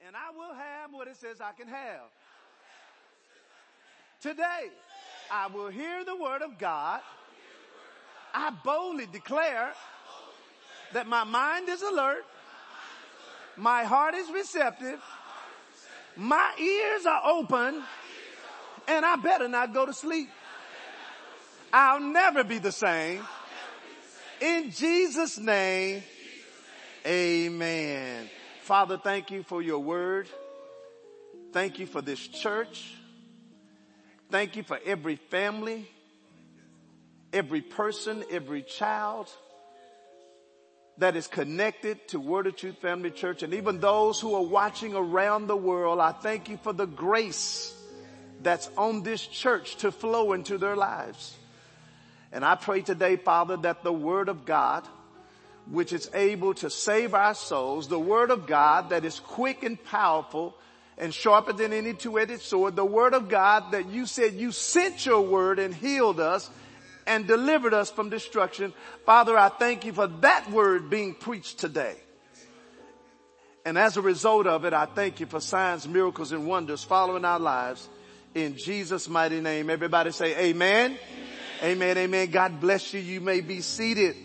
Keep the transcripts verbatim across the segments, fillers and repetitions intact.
And I will have what it says I can have. Today, I will hear the word of God. I boldly declare that my mind is alert. My heart is receptive. My ears are open. And I better not go to sleep. I'll never be the same. In Jesus' name, amen. Father, thank you for your word. Thank you for this church. Thank you for every family, every person, every child that is connected to Word of Truth Family Church. And even those who are watching around the world, I thank you for the grace that's on this church to flow into their lives. And I pray today, Father, that the Word of God, which is able to save our souls, the Word of God that is quick and powerful and sharper than any two-edged sword, the Word of God that you said you sent your word and healed us and delivered us from destruction. Father, I thank you for that word being preached today. And as a result of it, I thank you for signs, miracles, and wonders following our lives. In Jesus' mighty name, everybody say amen. Amen, amen. Amen. God bless you. You may be seated.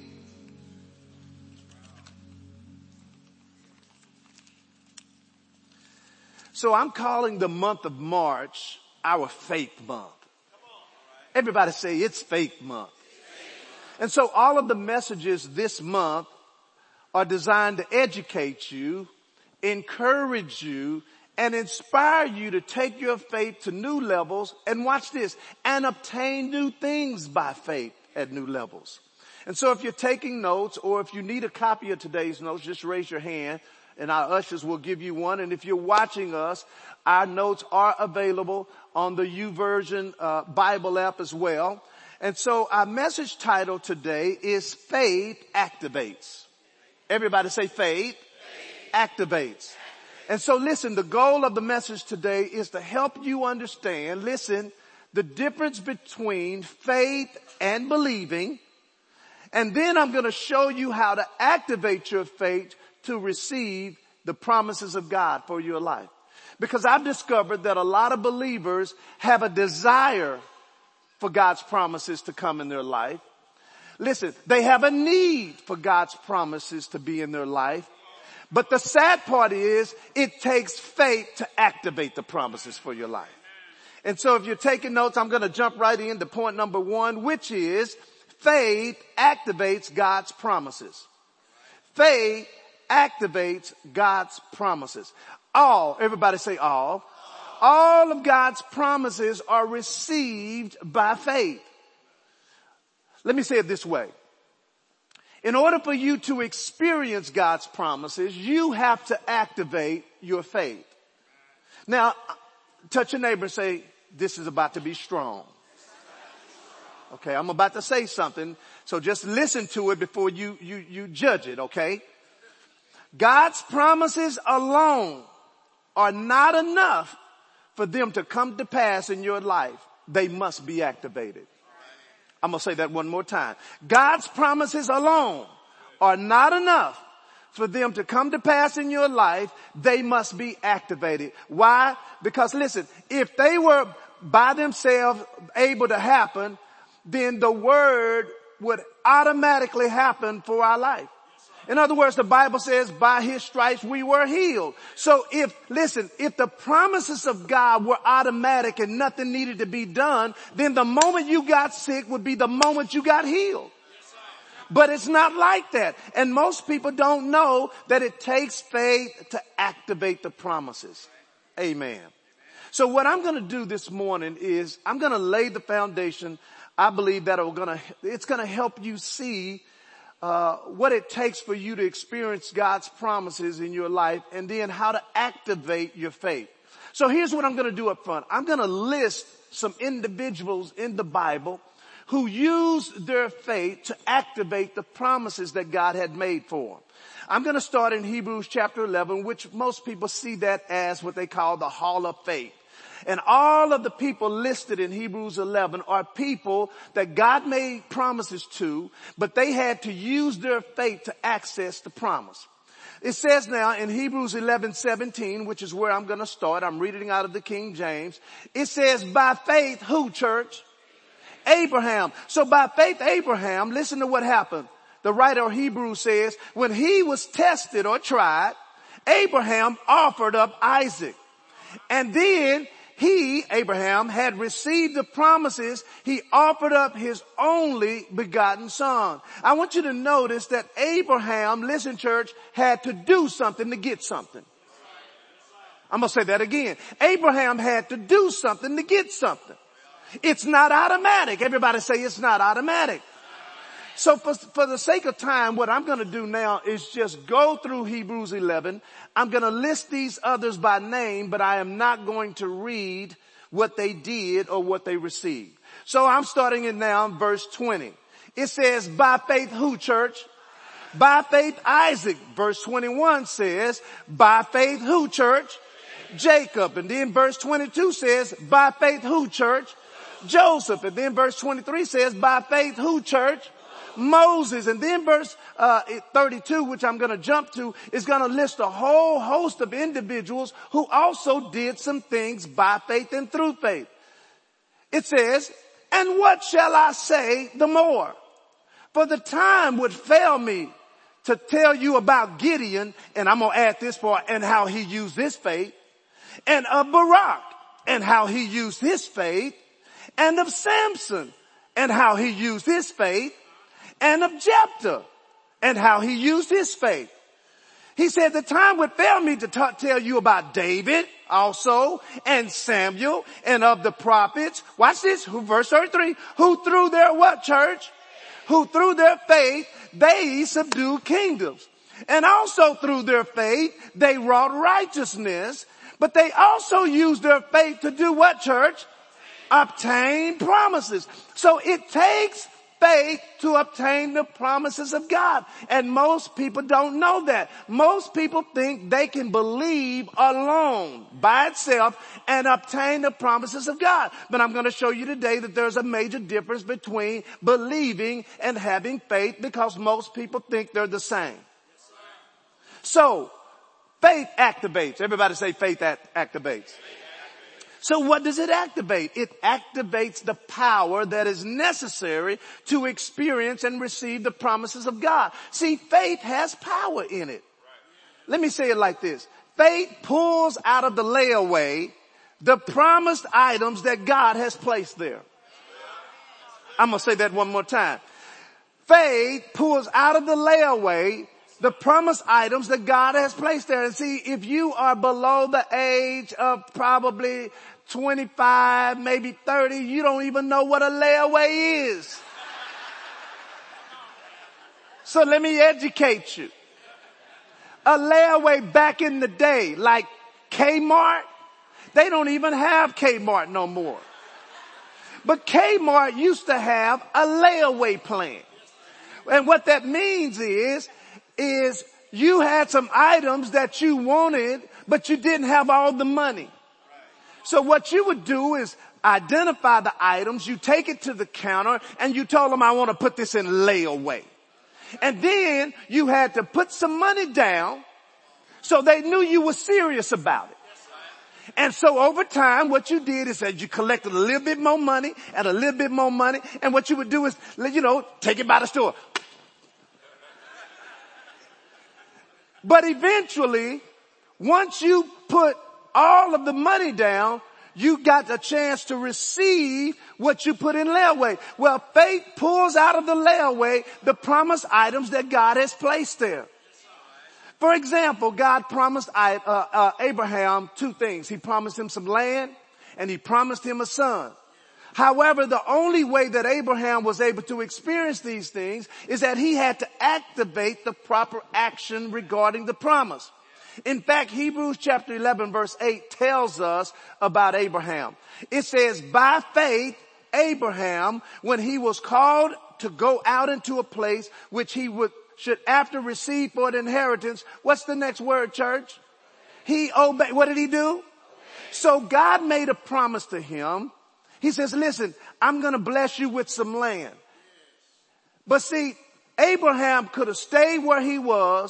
So I'm calling the month of March our faith month. Everybody say it's faith month. And so all of the messages this month are designed to educate you, encourage you, and inspire you to take your faith to new levels. And watch this, and obtain new things by faith at new levels. And so if you're taking notes, or if you need a copy of today's notes, just raise your hand and our ushers will give you one. And if you're watching us, our notes are available on the YouVersion uh, Bible app as well. And so our message title today is Faith Activates. Everybody say faith, faith activates. And so listen, the goal of the message today is to help you understand, listen, the difference between faith and believing. And then I'm going to show you how to activate your faith to receive the promises of God for your life. Because I've discovered that a lot of believers have a desire for God's promises to come in their life. Listen, they have a need for God's promises to be in their life. But the sad part is it takes faith to activate the promises for your life. And so if you're taking notes, I'm going to jump right into point number one, which is faith activates God's promises. Faith activates God's promises. All, everybody say all. All of God's promises are received by faith. Let me say it this way. In order for you to experience God's promises, you have to activate your faith. Now, touch your neighbor and say, this is about to be strong. Okay, I'm about to say something, so just listen to it before you, you, you judge it, okay? God's promises alone are not enough for them to come to pass in your life. They must be activated. I'm going to say that one more time. God's promises alone are not enough for them to come to pass in your life. They must be activated. Why? Because listen, if they were by themselves able to happen, then the word would automatically happen for our life. In other words, the Bible says by his stripes we were healed. So if, listen, if the promises of God were automatic and nothing needed to be done, then the moment you got sick would be the moment you got healed. But it's not like that. And most people don't know that it takes faith to activate the promises. Amen. So what I'm going to do this morning is I'm going to lay the foundation. I believe that it's going to, it's going to help you see Uh, what it takes for you to experience God's promises in your life, and then how to activate your faith. So here's what I'm going to do up front. I'm going to list some individuals in the Bible who used their faith to activate the promises that God had made for them. I'm going to start in Hebrews chapter eleven, which most people see that as what they call the Hall of Faith. And all of the people listed in Hebrews eleven are people that God made promises to, but they had to use their faith to access the promise. It says now in Hebrews eleven seventeen, which is where I'm going to start. I'm reading out of the King James. It says, by faith, who, church? Abraham. So by faith, Abraham, listen to what happened. The writer of Hebrews says, when he was tested or tried, Abraham offered up Isaac. And then he, Abraham, had received the promises. He offered up his only begotten son. I want you to notice that Abraham, listen church, had to do something to get something. I'm going to say that again. Abraham had to do something to get something. It's not automatic. Everybody say it's not automatic. So for, for the sake of time, what I'm going to do now is just go through Hebrews eleven. I'm going to list these others by name, but I am not going to read what they did or what they received. So I'm starting it now in verse twenty. It says, by faith who, church? By faith Isaac. Verse twenty-one says, by faith who, church? Jacob. And then verse twenty-two says, by faith who, church? Joseph. And then verse twenty-three says, by faith who, church? Moses. And then verse uh thirty-two, which I'm going to jump to, is going to list a whole host of individuals who also did some things by faith and through faith. It says, and what shall I say the more? For the time would fail me to tell you about Gideon, and I'm going to add this part, and how he used his faith, and of Barak, and how he used his faith, and of Samson, and how he used his faith, and of Jephthah, and how he used his faith. He said the time would fail me to t- tell you about David also, and Samuel, and of the prophets. Watch this, who, verse thirty-three, who through their what, church? Who through their faith, they subdued kingdoms. And also through their faith, they wrought righteousness. But they also used their faith to do what, church? Obtain promises. So it takes faith to obtain the promises of God. And most people don't know that. Most people think they can believe alone by itself and obtain the promises of God. But I'm going to show you today that there's a major difference between believing and having faith, because most people think they're the same. So faith activates. Everybody say faith act- activates. So what does it activate? It activates the power that is necessary to experience and receive the promises of God. See, faith has power in it. Let me say it like this. Faith pulls out of the layaway the promised items that God has placed there. I'm going to say that one more time. Faith pulls out of the layaway the promised items that God has placed there. And see, if you are below the age of probably twenty-five, maybe thirty, you don't even know what a layaway is. So let me educate you. A layaway back in the day, like Kmart, they don't even have Kmart no more. But Kmart used to have a layaway plan. And what that means is, is you had some items that you wanted, but you didn't have all the money. So what you would do is identify the items, you take it to the counter, and you told them, I want to put this in layaway. And then you had to put some money down so they knew you were serious about it. And so over time, what you did is that you collected a little bit more money and a little bit more money. And what you would do is, you know, take it by the store. But eventually, once you put all of the money down, you got a chance to receive what you put in layaway. Well, faith pulls out of the layaway the promised items that God has placed there. For example, God promised uh, uh, Abraham two things. He promised him some land, and he promised him a son. However, the only way that Abraham was able to experience these things is that he had to activate the proper action regarding the promise. In fact, Hebrews chapter eleven verse eight tells us about Abraham. It says, by faith, Abraham, when he was called to go out into a place which he would should after receive for an inheritance. What's the next word, church? He obeyed. What did he do? So God made a promise to him. He says, listen, I'm going to bless you with some land. But see, Abraham could have stayed where he was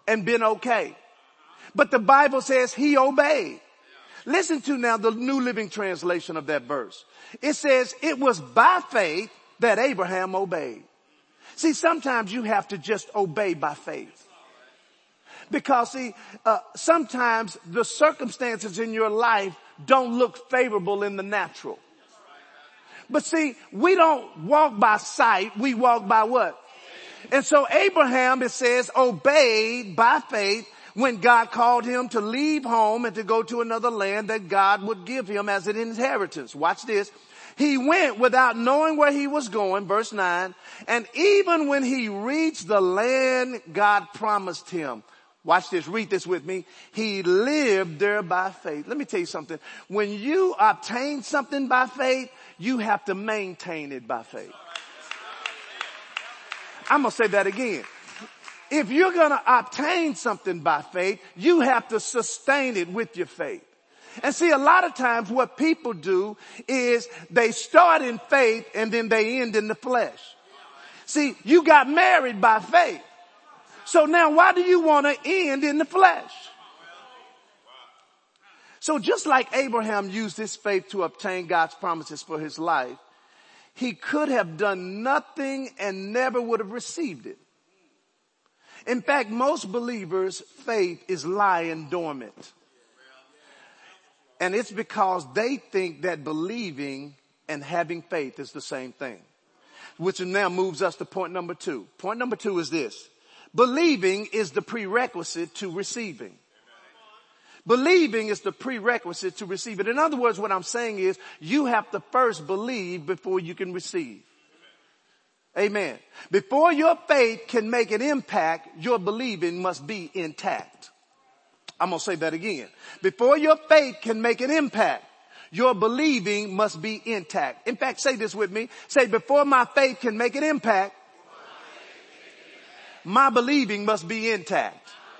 and been okay. But the Bible says he obeyed. Listen to now the New Living Translation of that verse. It says it was by faith that Abraham obeyed. See, sometimes you have to just obey by faith. Because see, uh, sometimes the circumstances in your life don't look favorable in the natural. But see, we don't walk by sight, we walk by what? And so Abraham, it says, obeyed by faith when God called him to leave home and to go to another land that God would give him as an inheritance. Watch this. He went without knowing where he was going, verse nine, and even when he reached the land God promised him, watch this, read this with me, he lived there by faith. Let me tell you something. When you obtain something by faith, you have to maintain it by faith. I'm going to say that again. If you're going to obtain something by faith, you have to sustain it with your faith. And see, a lot of times what people do is they start in faith and then they end in the flesh. See, you got married by faith. So now why do you want to end in the flesh? So just like Abraham used his faith to obtain God's promises for his life, he could have done nothing and never would have received it. In fact, most believers' faith is lying dormant. And it's because they think that believing and having faith is the same thing. Which now moves us to point number two. Point number two is this. Believing is the prerequisite to receiving. Believing is the prerequisite to receive it. In other words, what I'm saying is you have to first believe before you can receive. Amen. Before your faith can make an impact, your believing must be intact. I'm going to say that again. Before your faith can make an impact, your believing must be intact. In fact, say this with me. Say, before my faith can make an impact, my believing must be intact.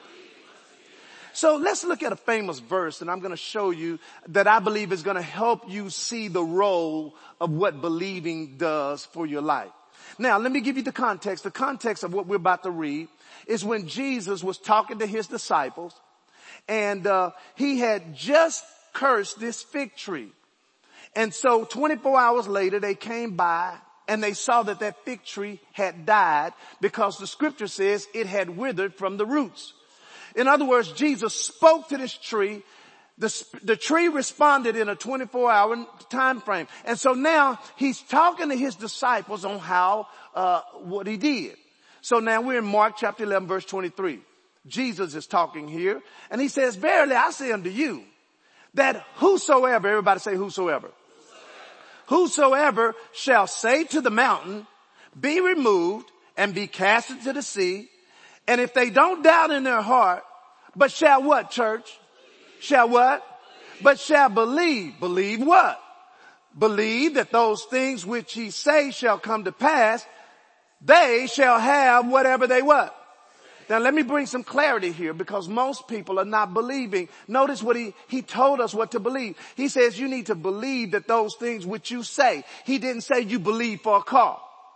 So let's look at a famous verse, and I'm going to show you that I believe is going to help you see the role of what believing does for your life. Now, let me give you the context. The context of what we're about to read is when Jesus was talking to his disciples, and uh, he had just cursed this fig tree. And so twenty-four hours later, they came by and they saw that that fig tree had died because the scripture says it had withered from the roots. In other words, Jesus spoke to this tree. The, the tree responded in a twenty-four hour time frame. And so now he's talking to his disciples on how, uh, what he did. So now we're in Mark chapter eleven verse twenty-three. Jesus is talking here and he says, verily I say unto you that whosoever, everybody say whosoever, whosoever shall say to the mountain, be removed and be cast into the sea. And if they don't doubt in their heart, but shall what, church? Shall what? But shall believe. Believe what? Believe that those things which he say shall come to pass, they shall have whatever they what? Now let me bring some clarity here because most people are not believing. Notice what he, he told us what to believe. He says you need to believe that those things which you say. He didn't say you believe for a car.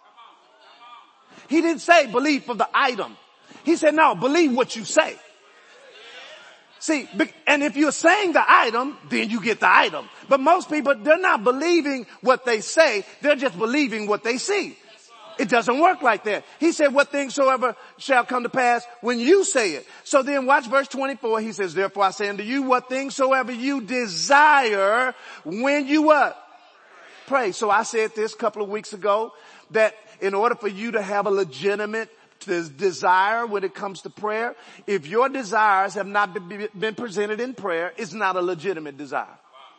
He didn't say believe for the item. He said, no, believe what you say. See, and if you're saying the item, then you get the item. But most people, they're not believing what they say. They're just believing what they see. It doesn't work like that. He said, what things soever shall come to pass when you say it. So then watch verse twenty-four. He says, therefore I say unto you, what things soever you desire when you what? Pray. So I said this a couple of weeks ago that in order for you to have a legitimate desire when it comes to prayer, if your desires have not been presented in prayer, it's not a legitimate desire.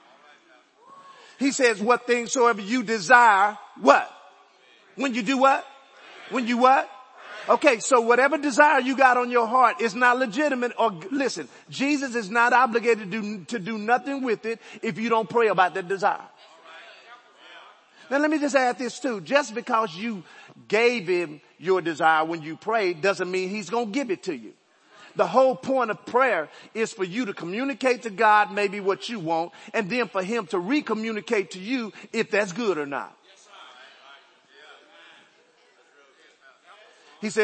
He says, what things soever you desire, what? When you do what? When you what? Okay, so whatever desire you got on your heart is not legitimate. Or listen, Jesus is not obligated to do, to do nothing with it if you don't pray about that desire. Now let me just add this too. Just because you gave him your desire when you prayed doesn't mean he's going to give it to you. The whole point of prayer is for you to communicate to God maybe what you want and then for him to re-communicate to you if that's good or not. He said,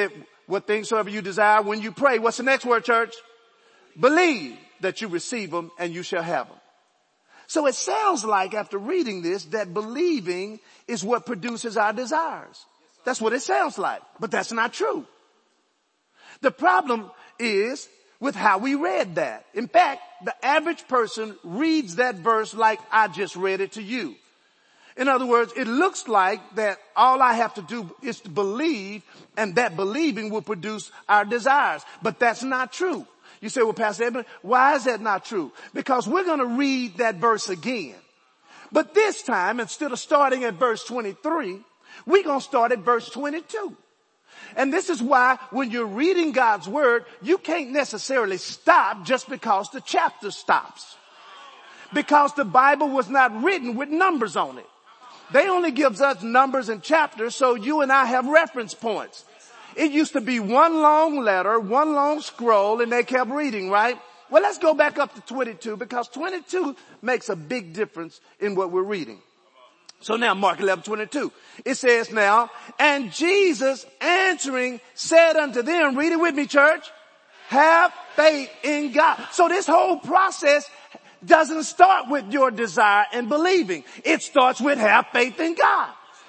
what things soever you desire when you pray. What's the next word, church? Believe that you receive them and you shall have them. So it sounds like after reading this that believing is what produces our desires. That's what it sounds like, but that's not true. The problem is with how we read that. In fact, the average person reads that verse like I just read it to you. In other words, it looks like that all I have to do is to believe, and that believing will produce our desires. But that's not true. You say, well, Pastor Edmund, why is that not true? Because we're going to read that verse again. But this time, instead of starting at verse twenty-three, we're going to start at verse twenty-two. And this is why when you're reading God's word, you can't necessarily stop just because the chapter stops. Because the Bible was not written with numbers on it. They only gives us numbers and chapters so you and I have reference points. It used to be one long letter, one long scroll, and they kept reading, right? Well, let's go back up to twenty-two because twenty-two makes a big difference in what we're reading. So now Mark eleven twenty-two, it says now, and Jesus answering said unto them, read it with me, church, have faith in God. So this whole process doesn't start with your desire and believing. It starts with have faith in God.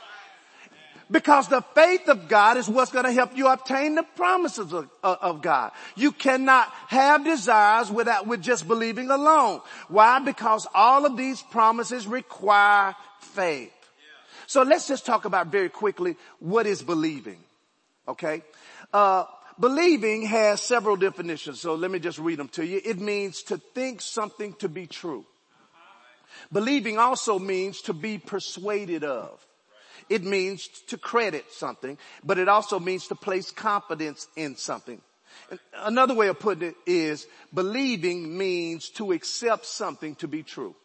Because the faith of God is what's going to help you obtain the promises of, of God. You cannot have desires without, with just believing alone. Why? Because all of these promises require faith. So let's just talk about very quickly what is believing. Okay? Uh, believing has several definitions. So let me just read them to you. It means to think something to be true. Believing also means to be persuaded of. It means to credit something, but it also means to place confidence in something. Another way of putting it is believing means to accept something to be true.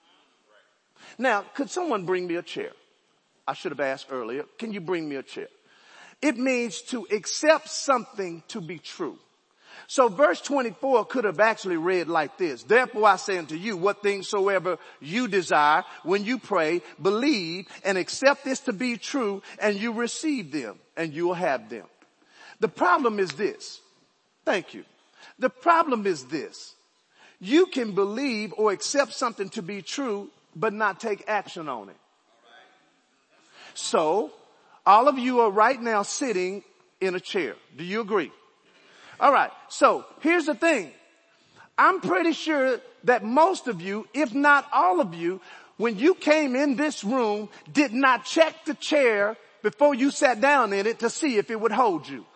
Now, could someone bring me a chair? I should have asked earlier. Can you bring me a chair? It means to accept something to be true. So verse twenty-four could have actually read like this. Therefore I say unto you, what things soever you desire when you pray, believe and accept this to be true, and you receive them and you will have them. The problem is this. Thank you. The problem is this. You can believe or accept something to be true, but not take action on it. So all of you are right now sitting in a chair. Do you agree? All right. So here's the thing. I'm pretty sure that most of you, if not all of you, when you came in this room, did not check the chair before you sat down in it to see if it would hold you.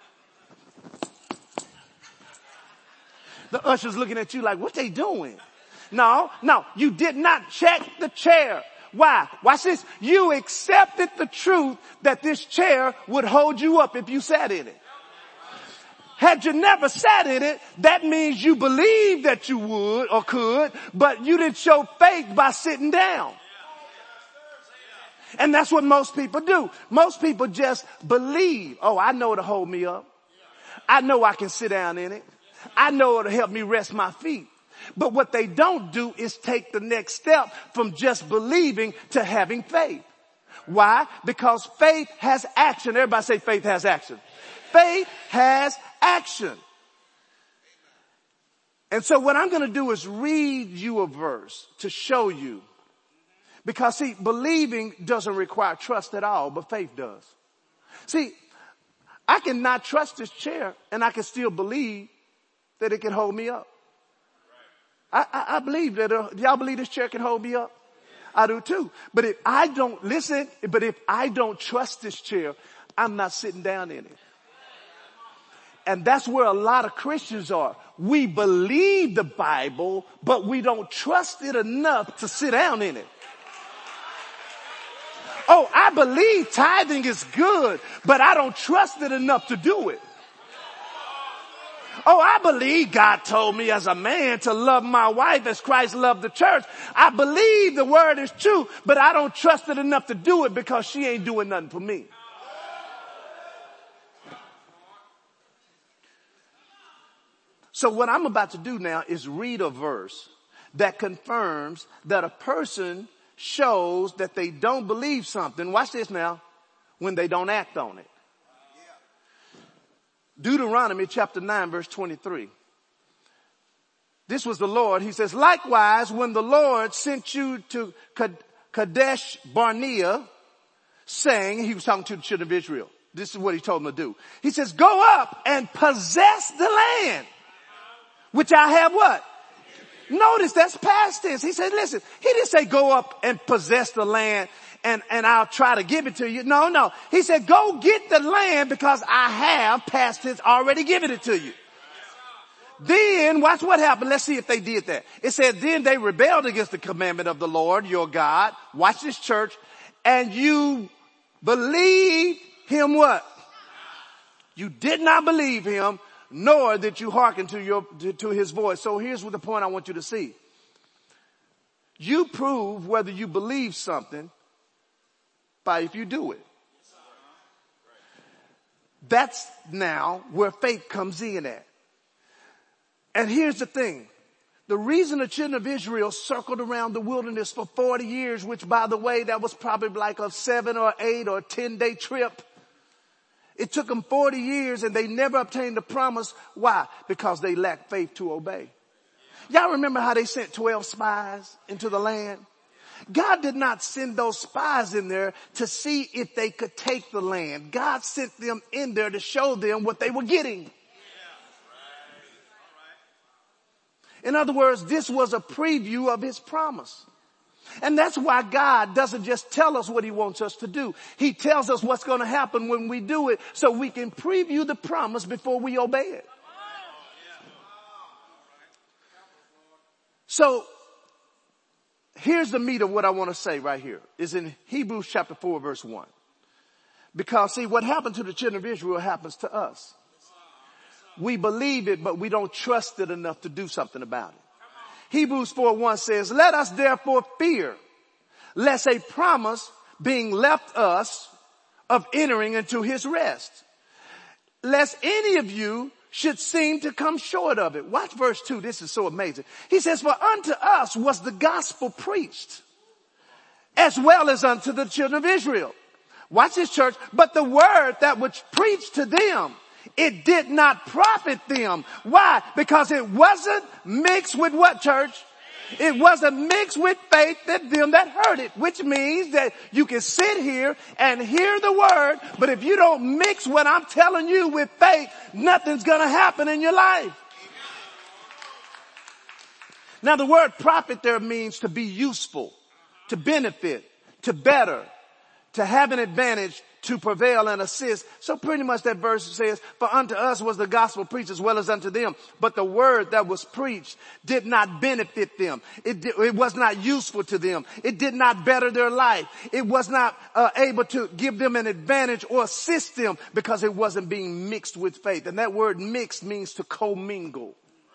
The usher's looking at you like, what they doing? No, no, you did not check the chair. Why? Watch this. You accepted the truth that this chair would hold you up if you sat in it. Had you never sat in it, that means you believed that you would or could, but you didn't show faith by sitting down. And that's what most people do. Most people just believe, oh, I know it'll hold me up. I know I can sit down in it. I know it'll help me rest my feet. But what they don't do is take the next step from just believing to having faith. Why? Because faith has action. Everybody say faith has action. Faith has action. And so what I'm going to do is read you a verse to show you. Because see, believing doesn't require trust at all, but faith does. See, I can not trust this chair and I can still believe that it can hold me up. I, I, I believe that, uh, y'all believe this chair can hold me up? I do too. But if I don't, listen, but if I don't trust this chair, I'm not sitting down in it. And that's where a lot of Christians are. We believe the Bible, but we don't trust it enough to sit down in it. Oh, I believe tithing is good, but I don't trust it enough to do it. Oh, I believe God told me as a man to love my wife as Christ loved the church. I believe the word is true, but I don't trust it enough to do it because she ain't doing nothing for me. So what I'm about to do now is read a verse that confirms that a person shows that they don't believe something. Watch this now. When they don't act on it. Deuteronomy chapter nine verse twenty-three. This was the Lord. He says, likewise, when the Lord sent you to Kadesh Barnea, saying, he was talking to the children of Israel. This is what he told them to do. He says, go up and possess the land, which I have what? Notice that's past tense. He said, listen, he didn't say go up and possess the land and, and I'll try to give it to you. No, no. He said, go get the land because I have, past tense, already given it to you. Then, watch what happened. Let's see if they did that. It said, then they rebelled against the commandment of the Lord, your God. Watch this, church. And you believed him what? You did not believe him, nor did you hearken to your, to, to his voice. So here's what the point I want you to see. You prove whether you believe something by if you do it. That's now where faith comes in at. And here's the thing. The reason the children of Israel circled around the wilderness for forty years, which by the way, that was probably like a seven or eight or ten day trip. It took them forty years and they never obtained the promise. Why? Because they lacked faith to obey. Y'all remember how they sent twelve spies into the land? God did not send those spies in there to see if they could take the land. God sent them in there to show them what they were getting. In other words, this was a preview of his promise. And that's why God doesn't just tell us what he wants us to do. He tells us what's going to happen when we do it so we can preview the promise before we obey it. So here's the meat of what I want to say right here is in Hebrews chapter four verse one. Because see, what happened to the children of Israel happens to us. We believe it, but we don't trust it enough to do something about it. Hebrews four one says, let us therefore fear, lest a promise being left us of entering into his rest, lest any of you should seem to come short of it. Watch verse two. This is so amazing. He says, for unto us was the gospel preached, as well as unto the children of Israel. Watch this, church. But the word that was preached to them, it did not profit them. Why? Because it wasn't mixed with what, church? It wasn't mixed with faith that them that heard it, which means that you can sit here and hear the word, but if you don't mix what I'm telling you with faith, nothing's going to happen in your life. Now the word profit there means to be useful, to benefit, to better, to have an advantage, to prevail and assist. So pretty much that verse says, for unto us was the gospel preached as well as unto them. But the word that was preached did not benefit them. It, did, it was not useful to them. It did not better their life. It was not uh, able to give them an advantage or assist them because it wasn't being mixed with faith. And that word mixed means to commingle.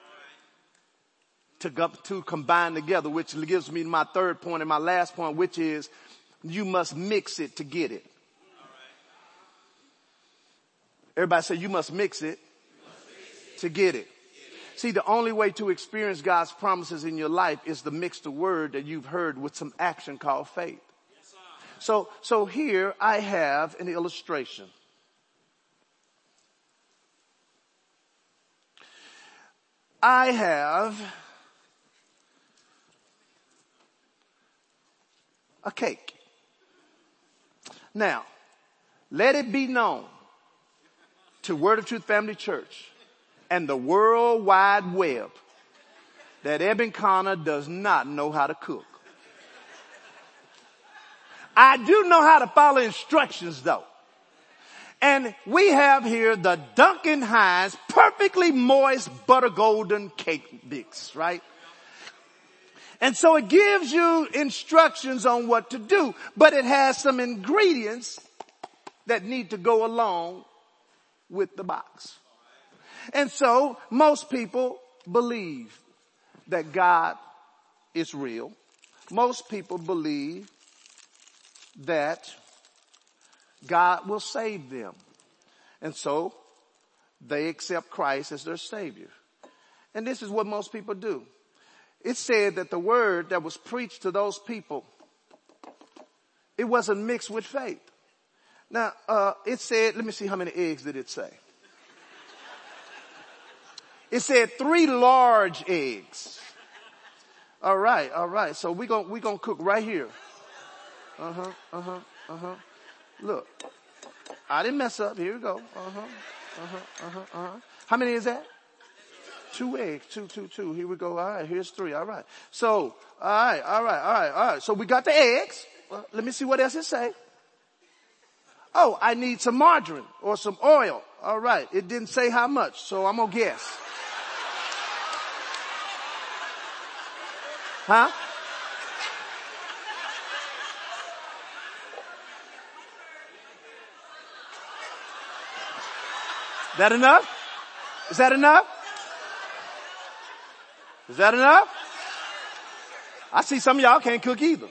To, go, to combine together, which gives me my third point and my last point, which is you must mix it to get it. Everybody say you must mix it to get it. See, the only way to experience God's promises in your life is to mix the word that you've heard with some action called faith. So, so here I have an illustration. I have a cake. Now, let it be known to Word of Truth Family Church and the World Wide Web that Eben Connor does not know how to cook. I do know how to follow instructions though. And we have here the Duncan Hines perfectly moist butter golden cake mix, right? And so it gives you instructions on what to do, but it has some ingredients that need to go along with the box. And so most people believe that God is real. Most people believe that God will save them. And so they accept Christ as their Savior. And this is what most people do. It said that the word that was preached to those people, it wasn't mixed with faith. Now, uh, it said, let me see how many eggs did it say. It said three large eggs. All right, all right. So we're going we gonna cook right here. Uh-huh, uh-huh, uh-huh. Look, I didn't mess up. Here we go. Uh-huh, uh-huh, uh-huh, uh-huh. How many is that? Two eggs, two, two, two. Here we go. All right, here's three. All right. So, all right, all right, all right, all right. So we got the eggs. Well, let me see what else it say. Oh, I need some margarine or some oil. All right. It didn't say how much, so I'm going to guess. Huh? That enough? Is that enough? Is that enough? I see some of y'all can't cook either.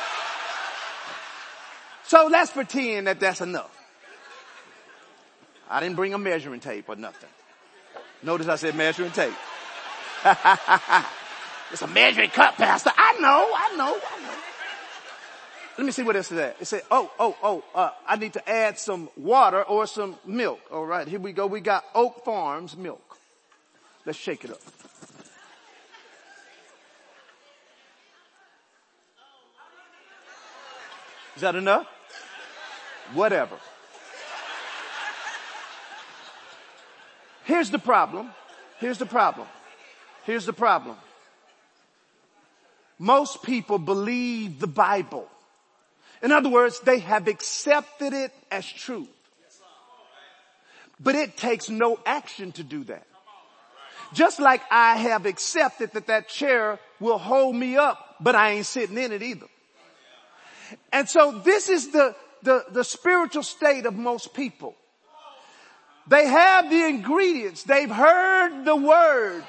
So let's pretend that that's enough. I didn't bring a measuring tape or nothing. Notice I said measuring tape. It's a measuring cup, Pastor. I know, I know, I know. Let me see what else is that. It said, oh, oh, oh, uh, I need to add some water or some milk. All right, here we go. We got Oak Farms milk. Let's shake it up. Is that enough? Whatever. Here's the problem. Here's the problem. Here's the problem. Most people believe the Bible. In other words, they have accepted it as truth. But it takes no action to do that. Just like I have accepted that that chair will hold me up, but I ain't sitting in it either. And so this is the, the, the spiritual state of most people. They have the ingredients. They've heard the word.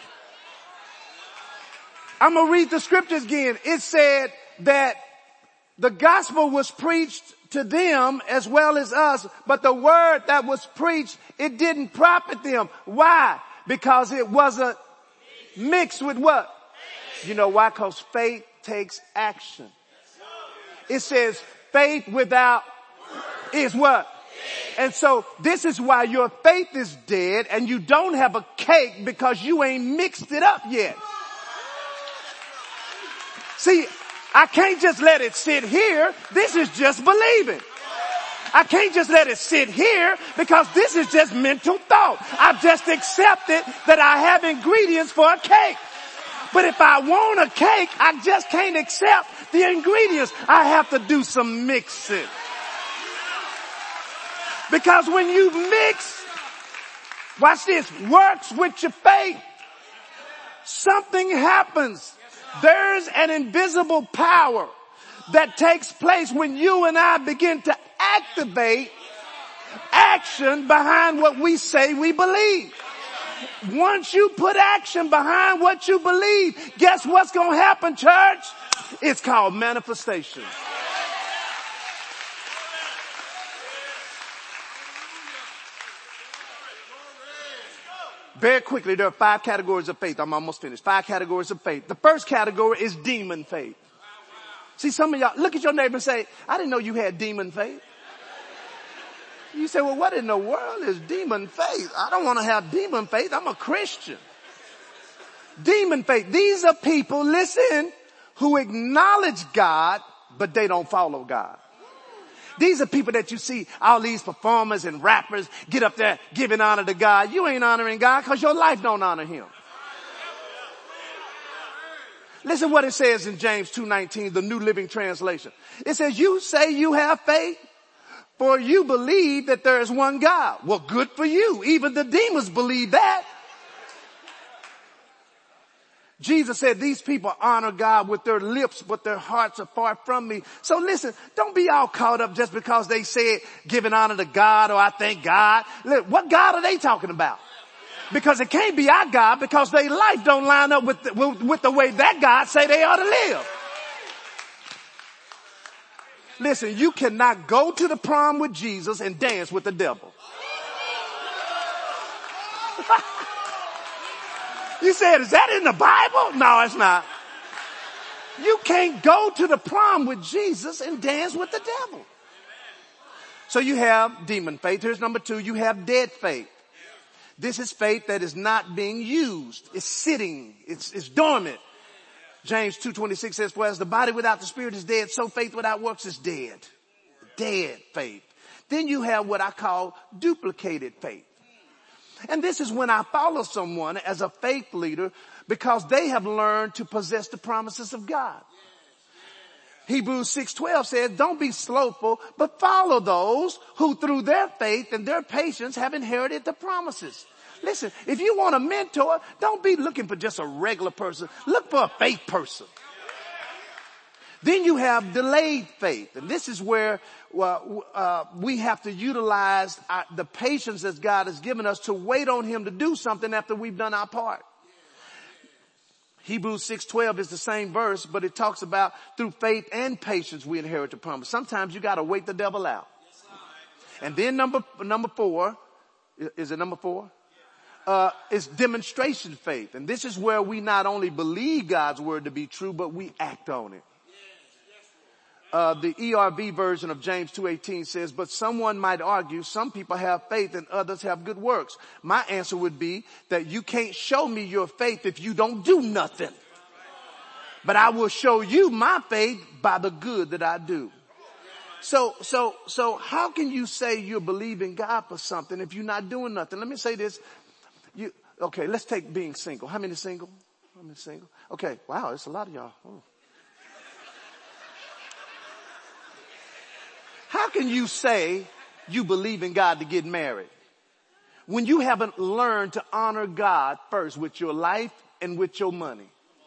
I'm going to read the scriptures again. It said that the gospel was preached to them as well as us, but the word that was preached, it didn't profit them. Why? Because it wasn't mixed with what? You know why? Because faith takes action. It says faith without is what? And so this is why your faith is dead and you don't have a cake, because you ain't mixed it up yet. See, I can't just let it sit here. This is just believing. I can't just let it sit here because this is just mental thought. I've just accepted that I have ingredients for a cake. But if I want a cake, I just can't accept the ingredients. I have to do some mixing. Because when you mix, watch this, works with your faith, something happens. There's an invisible power that takes place when you and I begin to activate action behind what we say we believe. Once you put action behind what you believe, guess what's going to happen, church? It's called manifestation. Very quickly, there are five categories of faith. I'm almost finished. Five categories of faith. The first category is demon faith. See, some of y'all, look at your neighbor and say, I didn't know you had demon faith. You say, well, what in the world is demon faith? I don't want to have demon faith. I'm a Christian. Demon faith. These are people, listen, who acknowledge God, but they don't follow God. These are people that you see, all these performers and rappers get up there giving honor to God. You ain't honoring God because your life don't honor him. Listen what it says in James two nineteen, the New Living Translation. It says, you say you have faith, for you believe that there is one God. Well, good for you. Even the demons believe that. Jesus said these people honor God with their lips, but their hearts are far from me. So listen, don't be all caught up just because they said giving honor to God or I thank God. Look, what God are they talking about? Because it can't be our God, because their life don't line up with the, with, with the way that God say they ought to live. Listen, you cannot go to the prom with Jesus and dance with the devil. You said, is that in the Bible? No, it's not. You can't go to the prom with Jesus and dance with the devil. So you have demon faith. Here's number two. You have dead faith. This is faith that is not being used. It's sitting. It's, it's dormant. James two twenty-six says, for as the body without the spirit is dead, so faith without works is dead. Dead faith. Then you have what I call duplicated faith. And this is when I follow someone as a faith leader because they have learned to possess the promises of God. Hebrews six twelve says, don't be slothful, but follow those who through their faith and their patience have inherited the promises. Listen, if you want a mentor, don't be looking for just a regular person. Look for a faith person. Then you have delayed faith. And this is where well, uh, we have to utilize our, the patience that God has given us to wait on him to do something after we've done our part. Hebrews six twelve is the same verse, but it talks about through faith and patience we inherit the promise. Sometimes you got to wait the devil out. And then number, number four, is it number four? Uh, is demonstration faith. And this is where we not only believe God's word to be true, but we act on it. Uh, the E R V version of James two eighteen says, but someone might argue some people have faith and others have good works. My answer would be that you can't show me your faith if you don't do nothing. But I will show you my faith by the good that I do. So, so, so how can you say you're believing God for something if you're not doing nothing? Let me say this. You, okay, let's take being single. How many single? How many single? Okay, wow, it's a lot of y'all. Oh. How can you say you believe in God to get married when you haven't learned to honor God first with your life and with your money?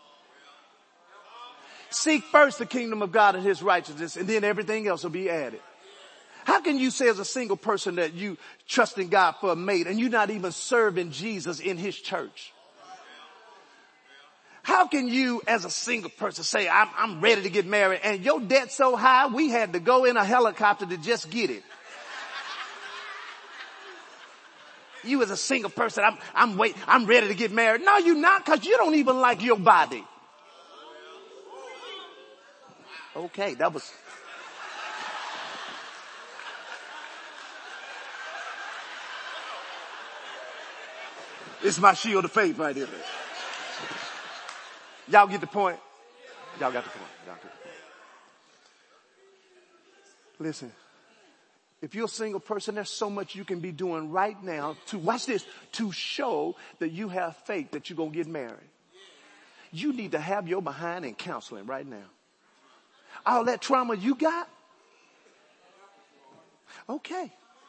Seek first the kingdom of God and his righteousness, and then everything else will be added. How can you say as a single person that you trust in God for a mate and you're not even serving Jesus in his church? How can you as a single person say, I'm, I'm ready to get married and your debt's so high we had to go in a helicopter to just get it? You as a single person, I'm, I'm wait, I'm ready to get married. No, you're not, because you don't even like your body. Okay, that was... It's my shield of faith right here. Y'all get the point? Y'all got the point. Y'all get the point. Listen, if you're a single person, there's so much you can be doing right now to, watch this, to show that you have faith that you're going to get married. You need to have your behind in counseling right now. All that trauma you got? Okay.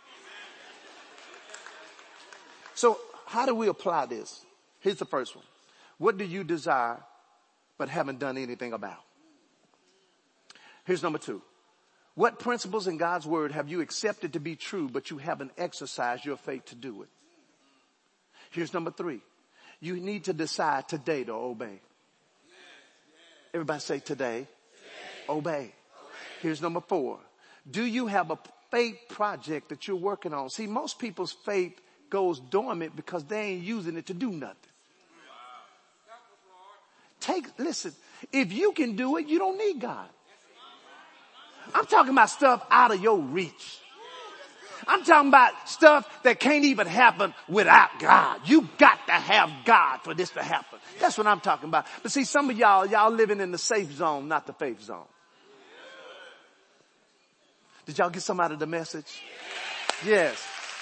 So, how do we apply this? Here's the first one. What do you desire but haven't done anything about? Here's number two. What principles in God's word have you accepted to be true but you haven't exercised your faith to do it? Here's number three. You need to decide today to obey. Everybody say today. Obey. Here's number four. Do you have a faith project that you're working on? See, most people's faith goes dormant because they ain't using it to do nothing. Take, listen, if you can do it, you don't need God. I'm talking about stuff out of your reach. I'm talking about stuff that can't even happen without God. You got to have God for this to happen. That's what I'm talking about. But see, some of y'all, y'all living in the safe zone, not the faith zone. Did y'all get some out of the message? Yes.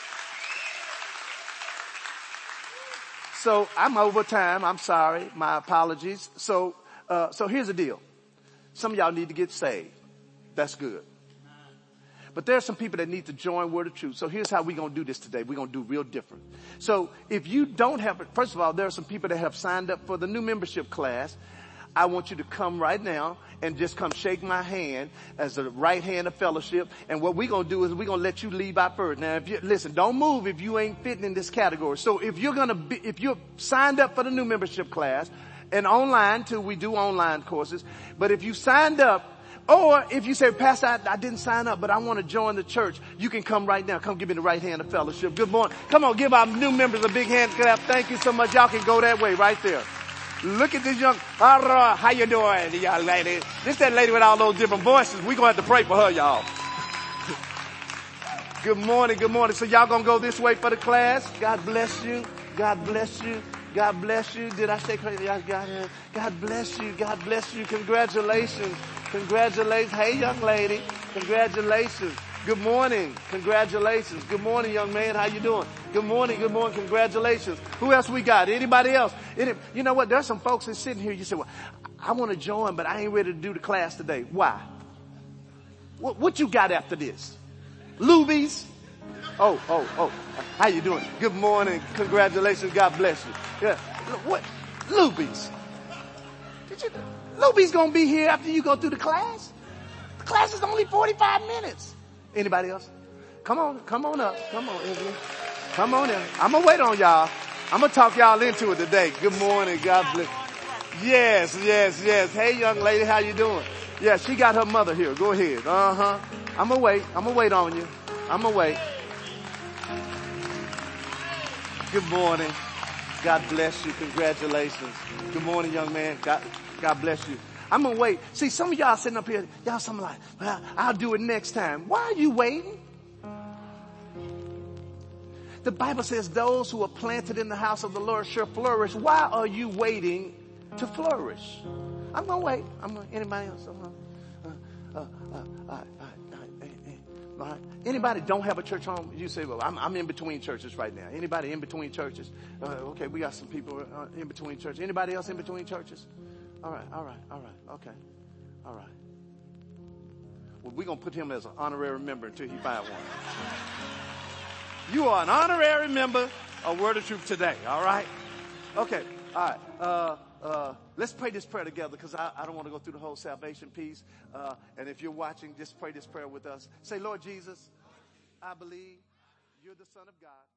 So I'm over time. I'm sorry. My apologies. So, uh, so here's the deal. Some of y'all need to get saved. That's good. But there are some people that need to join Word of Truth. So here's how we're going to do this today. We're going to do real different. So if you don't have, first of all, there are some people that have signed up for the new membership class. I want you to come right now and just come shake my hand as the right hand of fellowship. And what we're going to do is we're going to let you leave out first. Now, if you, listen, don't move if you ain't fitting in this category. So if you're going to be, if you're signed up for the new membership class and online too, we do online courses. But if you signed up, or if you say, Pastor, I, I didn't sign up, but I want to join the church, you can come right now. Come give me the right hand of fellowship. Good morning. Come on, give our new members a big hand clap. Thank you so much. Y'all can go that way right there. Look at this young, how you doing, young lady? This that lady with all those different voices. We're going to have to pray for her, y'all. Good morning. Good morning. So y'all gonna go this way for the class? God bless you. God bless you. God bless you. Did I say crazy? God, God bless you. God bless you. Congratulations. Congratulations. Hey, young lady. Congratulations. Good morning. Congratulations. Good morning, young man. How you doing? Good morning. Good morning. Congratulations. Who else we got? Anybody else? Any, you know what? There's some folks that's sitting here. You say, well, I want to join, but I ain't ready to do the class today. Why? What, what you got after this? Lubies? Oh, oh, oh. How you doing? Good morning. Congratulations. God bless you. Yeah. What? Lubies. Did you, Lubies gonna be here after you go through the class? The class is only forty-five minutes. Anybody else? Come on, come on up. Come on, Evelyn. Come on in. I'm gonna wait on y'all. I'm gonna talk y'all into it today. Good morning. God bless. Yes, yes, yes. Hey, young lady, how you doing? Yeah, she got her mother here. Go ahead. Uh-huh. I'm gonna wait. I'm gonna wait on you. I'm gonna wait. Good morning. God bless you. Congratulations. Good morning, young man. God, God bless you. I'm gonna wait. See, some of y'all sitting up here, y'all some like, well, I'll do it next time. Why are you waiting? The Bible says those who are planted in the house of the Lord shall flourish. Why are you waiting to flourish? I'm gonna wait. I'm gonna, anybody else? I'm gonna, uh, uh, uh, uh, uh, uh, uh, anybody don't have a church home? You say, well, I'm, I'm in between churches right now. Anybody in between churches? Uh, okay, we got some people uh, in between churches. Anybody else in between churches? All right, all right, all right, okay, all right. Well, we're gonna put him as an honorary member until he finds one. You are an honorary member of Word of Truth today, all right? Okay, all right. Uh, uh, let's pray this prayer together because I, I don't want to go through the whole salvation piece. Uh, and if you're watching, just pray this prayer with us. Say, Lord Jesus, I believe you're the Son of God.